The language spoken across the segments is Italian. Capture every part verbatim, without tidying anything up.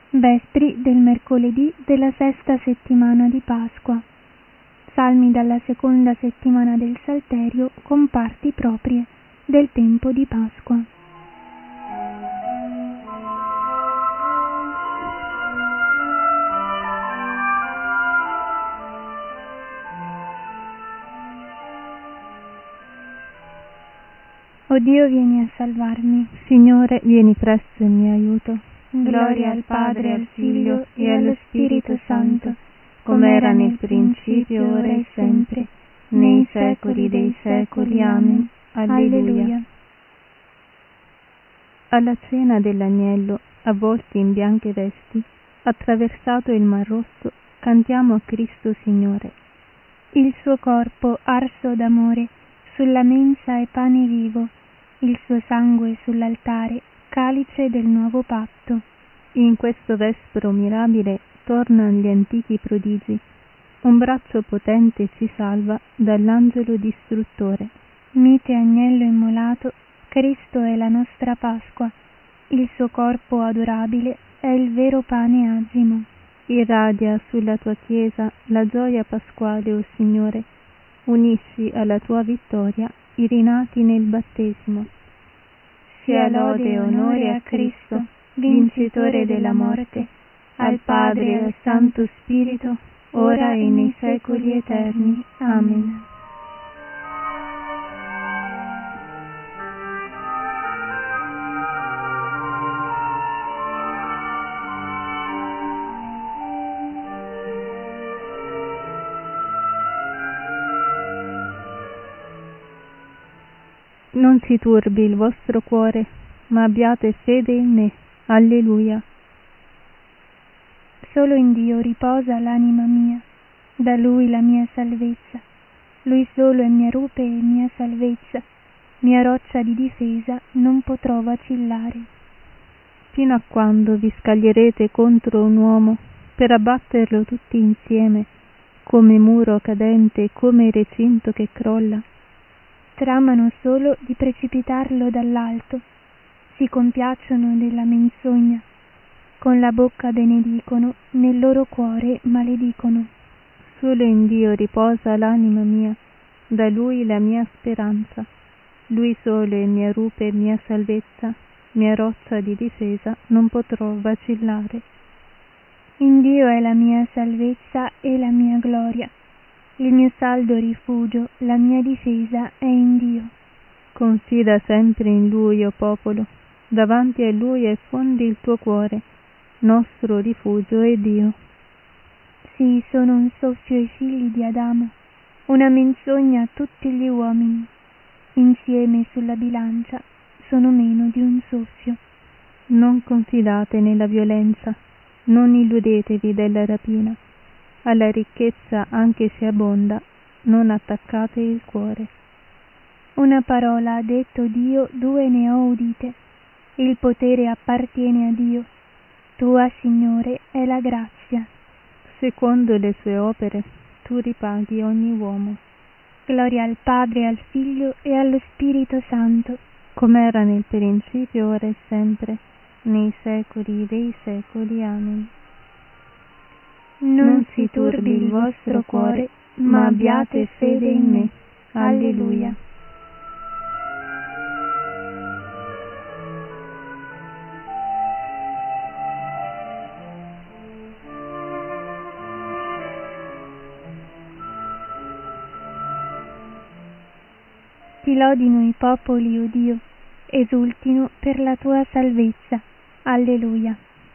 Vespri del mercoledì della sesta settimana di Pasqua. Salmi dalla seconda settimana del Salterio con parti proprie del tempo di Pasqua. O Dio, vieni a salvarmi. Signore, vieni presto in mio aiuto. Gloria al Padre, al Figlio e allo Spirito Santo, come era nel principio, ora e sempre, nei secoli dei secoli. Amen. Alleluia. Alla cena dell'agnello, avvolti in bianche vesti, attraversato il Mar Rosso, cantiamo a Cristo Signore. Il suo corpo arso d'amore sulla mensa è pane vivo, il suo sangue sull'altare, calice del nuovo patto. In questo vespro mirabile tornano gli antichi prodigi, un braccio potente ci salva dall'angelo distruttore. Mite agnello immolato, Cristo è la nostra Pasqua, il suo corpo adorabile è il vero pane agimo. Irradia sulla tua Chiesa la gioia pasquale, o Signore, unisci alla tua vittoria i rinati nel battesimo. Sia lode e onore a Cristo, vincitore della morte, al Padre e al Santo Spirito, ora e nei secoli eterni. Amen. Non si turbi il vostro cuore, ma abbiate fede in me. Alleluia. Solo in Dio riposa l'anima mia, da Lui la mia salvezza. Lui solo è mia rupe e mia salvezza, mia roccia di difesa, non potrò vacillare. Fino a quando vi scaglierete contro un uomo per abbatterlo tutti insieme, come muro cadente e come recinto che crolla? Tramano solo di precipitarlo dall'alto, si compiacciono della menzogna, con la bocca benedicono, nel loro cuore maledicono. Solo in Dio riposa l'anima mia, da Lui la mia speranza. Lui solo è mia rupe e mia salvezza, mia roccia di difesa, non potrò vacillare. In Dio è la mia salvezza e la mia gloria. Il mio saldo rifugio, la mia difesa è in Dio. Confida sempre in Lui, o popolo, davanti a Lui affondi il tuo cuore, nostro rifugio è Dio. Sì, sono un soffio ai figli di Adamo, una menzogna a tutti gli uomini. Insieme sulla bilancia sono meno di un soffio. Non confidate nella violenza, non illudetevi della rapina. Alla ricchezza, anche se abbonda, non attaccate il cuore. Una parola ha detto Dio, due ne ho udite. Il potere appartiene a Dio. Tua, Signore, è la grazia. Secondo le sue opere, tu ripaghi ogni uomo. Gloria al Padre, al Figlio e allo Spirito Santo, come era nel principio, ora e sempre, nei secoli dei secoli. Amen. Non si turbi il vostro cuore, ma abbiate fede in me. Alleluia. Ti lodino i popoli, o Dio, esultino per la tua salvezza. Alleluia.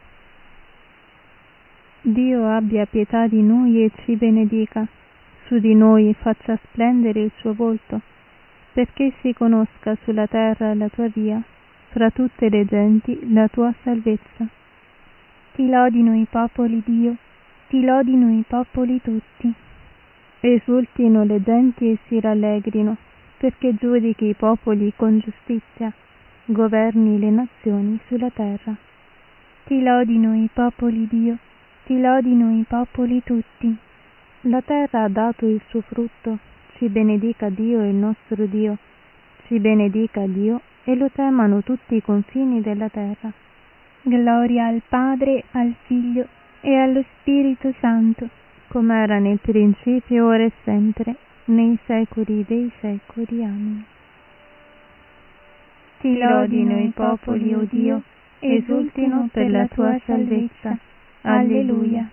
Dio abbia pietà di noi e ci benedica, su di noi faccia splendere il suo volto, perché si conosca sulla terra la tua via, fra tutte le genti la tua salvezza. Ti lodino i popoli, Dio, ti lodino i popoli tutti. Esultino le genti e si rallegrino, perché giudichi i popoli con giustizia, governi le nazioni sulla terra. Ti lodino i popoli, Dio, ti lodino i popoli tutti. La terra ha dato il suo frutto, ci benedica Dio il nostro Dio, ci benedica Dio e lo temano tutti i confini della terra. Gloria al Padre, al Figlio e allo Spirito Santo, come era nel principio, ora e sempre, nei secoli dei secoli. Amen. Ti lodino i popoli, o Dio, esultino per la tua salvezza. Alleluia.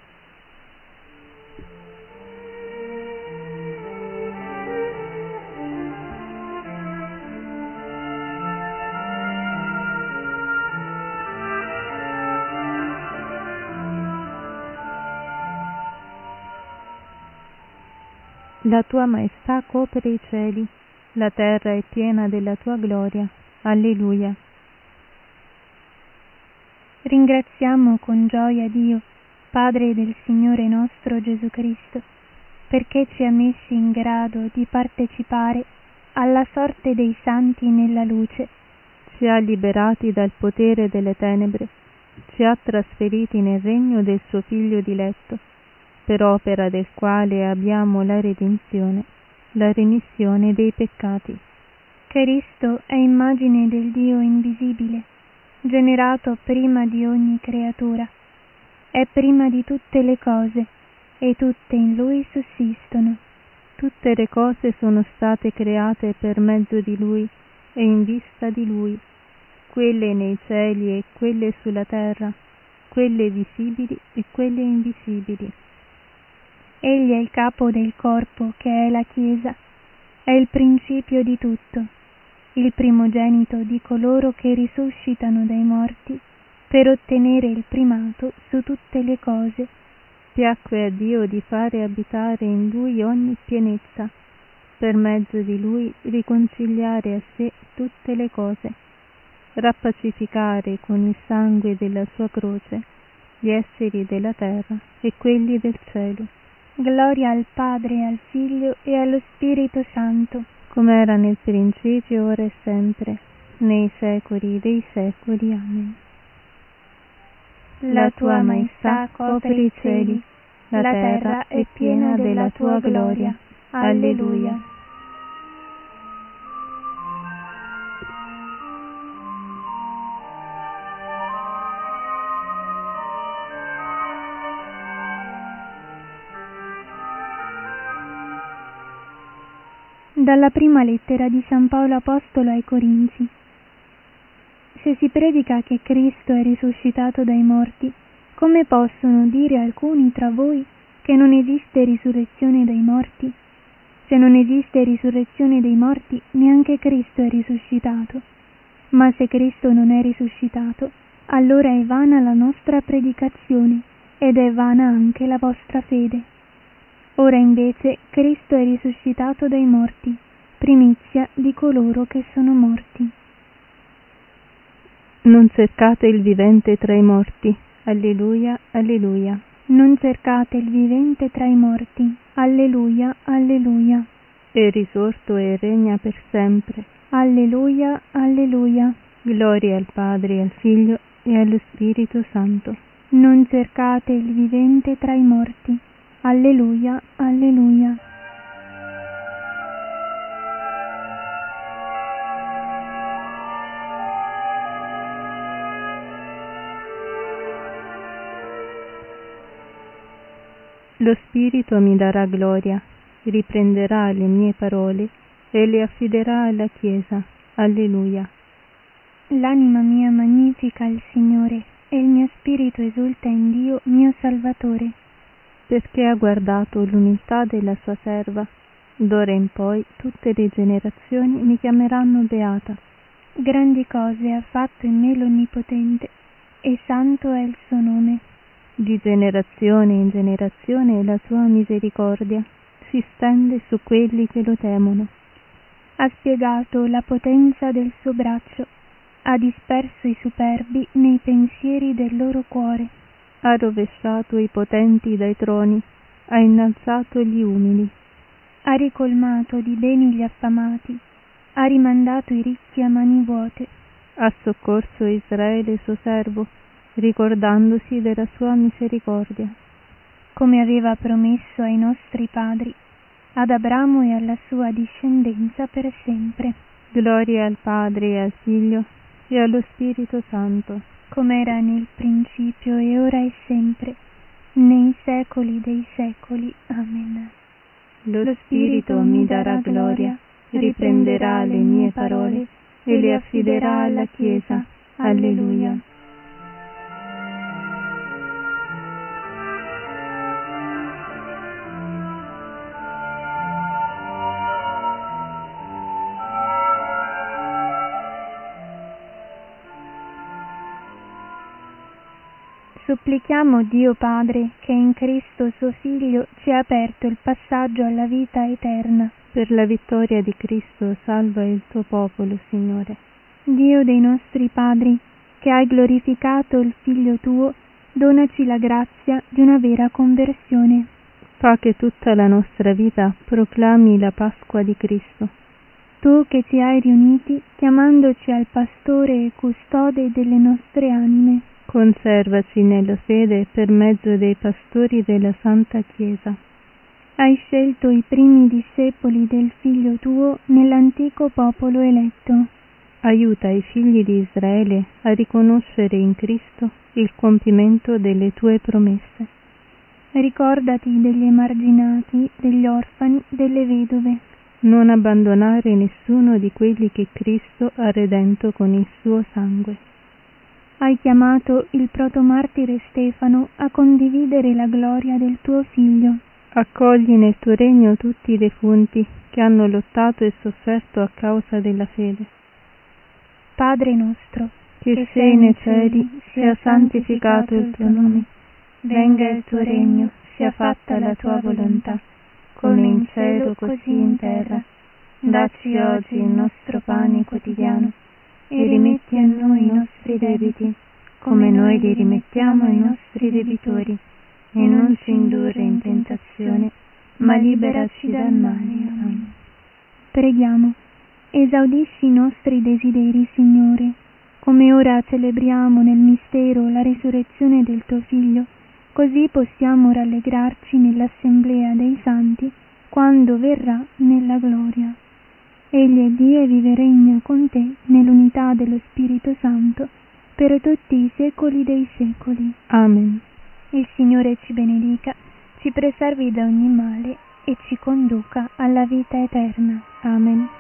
La tua maestà copre i cieli, la terra è piena della tua gloria. Alleluia. Ringraziamo con gioia Dio, Padre del Signore nostro Gesù Cristo, perché ci ha messi in grado di partecipare alla sorte dei santi nella luce. Ci ha liberati dal potere delle tenebre, ci ha trasferiti nel regno del suo Figlio diletto, per opera del quale abbiamo la redenzione, la remissione dei peccati. Cristo è immagine del Dio invisibile, generato prima di ogni creatura. È prima di tutte le cose, e tutte in Lui sussistono. Tutte le cose sono state create per mezzo di Lui e in vista di Lui, quelle nei cieli e quelle sulla terra, quelle visibili e quelle invisibili. Egli è il capo del corpo, che è la Chiesa, è il principio di tutto, il primogenito di coloro che risuscitano dai morti, per ottenere il primato su tutte le cose. Piacque a Dio di fare abitare in Lui ogni pienezza, per mezzo di Lui riconciliare a sé tutte le cose, rappacificare con il sangue della sua croce gli esseri della terra e quelli del cielo. Gloria al Padre, al Figlio e allo Spirito Santo, come era nel principio, ora e sempre, nei secoli dei secoli. Amen. La tua maestà copre i cieli, la terra è piena della tua gloria. Alleluia. Dalla prima lettera di San Paolo Apostolo ai Corinzi. Se si predica che Cristo è risuscitato dai morti, come possono dire alcuni tra voi che non esiste risurrezione dai morti? Se non esiste risurrezione dei morti, neanche Cristo è risuscitato. Ma se Cristo non è risuscitato, allora è vana la nostra predicazione ed è vana anche la vostra fede. Ora invece Cristo è risuscitato dai morti, primizia di coloro che sono morti. Non cercate il vivente tra i morti. Alleluia, alleluia. Non cercate il vivente tra i morti. Alleluia, alleluia. È risorto e regna per sempre. Alleluia, alleluia. Gloria al Padre, al Figlio e allo Spirito Santo. Non cercate il vivente tra i morti. Alleluia, alleluia. Lo Spirito mi darà gloria, riprenderà le mie parole e le affiderà alla Chiesa. Alleluia. L'anima mia magnifica il Signore, e il mio spirito esulta in Dio, mio Salvatore, perché ha guardato l'umiltà della sua serva. D'ora in poi tutte le generazioni mi chiameranno beata. Grandi cose ha fatto in me l'Onnipotente, e santo è il suo nome. Di generazione in generazione la sua misericordia si stende su quelli che lo temono. Ha spiegato la potenza del suo braccio, ha disperso i superbi nei pensieri del loro cuore. Ha rovesciato i potenti dai troni, ha innalzato gli umili. Ha ricolmato di beni gli affamati, ha rimandato i ricchi a mani vuote. Ha soccorso Israele suo servo, ricordandosi della sua misericordia. Come aveva promesso ai nostri padri, ad Abramo e alla sua discendenza per sempre. Gloria al Padre e al Figlio e allo Spirito Santo. come era nel principio e ora e sempre, nei secoli dei secoli. Amen. Lo Spirito mi darà gloria, riprenderà le mie parole e le affiderà alla Chiesa. Alleluia. Supplichiamo Dio Padre che in Cristo suo Figlio ci ha aperto il passaggio alla vita eterna. Per la vittoria di Cristo salva il tuo popolo, Signore. Dio dei nostri padri, che hai glorificato il Figlio tuo, donaci la grazia di una vera conversione. Fa che tutta la nostra vita proclami la Pasqua di Cristo. Tu che ci hai riuniti, chiamandoci al pastore e custode delle nostre anime, conservaci nella fede per mezzo dei pastori della Santa Chiesa. Hai scelto i primi discepoli del Figlio tuo nell'antico popolo eletto. Aiuta i figli di Israele a riconoscere in Cristo il compimento delle tue promesse. Ricordati degli emarginati, degli orfani, delle vedove. Non abbandonare nessuno di quelli che Cristo ha redento con il suo sangue. Hai chiamato il protomartire Stefano a condividere la gloria del tuo Figlio. Accogli nel tuo regno tutti i defunti che hanno lottato e sofferto a causa della fede. Padre nostro, che, che sei nei cieli, sia santificato il tuo nome. Venga il tuo regno, sia fatta la tua volontà, come in cielo così in terra. Dacci oggi il nostro pane quotidiano e rimetti a noi i nostri debiti, come noi li rimettiamo ai nostri debitori, e non ci indurre in tentazione, ma liberaci dal male. Amen. Preghiamo. Esaudisci i nostri desideri, Signore, come ora celebriamo nel mistero la risurrezione del tuo Figlio, così possiamo rallegrarci nell'assemblea dei santi quando verrà nella gloria. Egli è Dio e vive e regna con te nell'unità dello Spirito Santo per tutti i secoli dei secoli. Amen. Il Signore ci benedica, ci preservi da ogni male e ci conduca alla vita eterna. Amen.